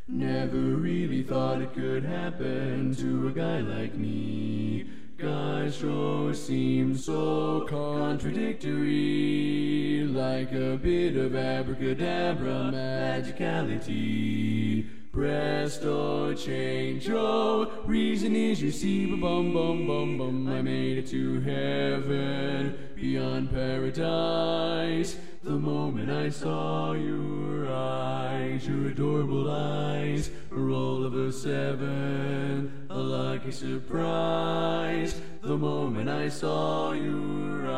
Never really thought it could happen to a guy like me. Guys sure seem so contradictory, like a bit of abracadabra magicality. Presto, change, oh, reason is you see, bum bum bum bum, I made it to heaven, beyond paradise. The moment I saw your eyes, your adorable eyes, a roll of a 7, a lucky surprise. The moment I saw your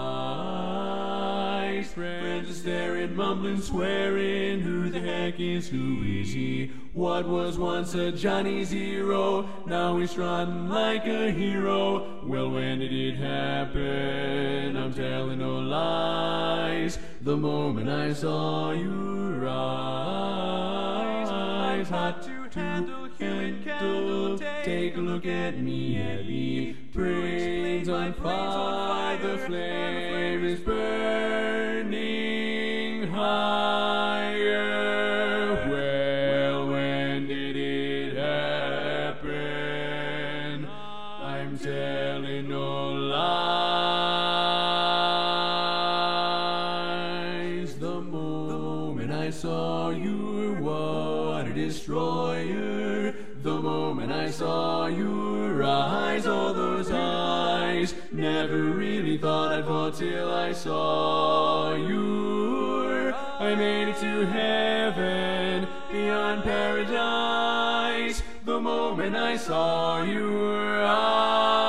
eyes, friends are staring, mumbling, swearing, who the heck is, who is he? What was once a Johnny Zero, now he's strutting like a hero. Well, when did it happen? I'm telling no lies. The moment I saw your eyes, hot to handle, human candle, take a look at me, Ellie. Brains on fire, the flame is burning higher. Well, when did it happen? I'm telling no lies. The moment I saw you were water destroyer. The moment I saw your eyes, all those eyes. Never really thought I'd fall till I saw you. I made it to heaven, beyond paradise. The moment I saw your eyes.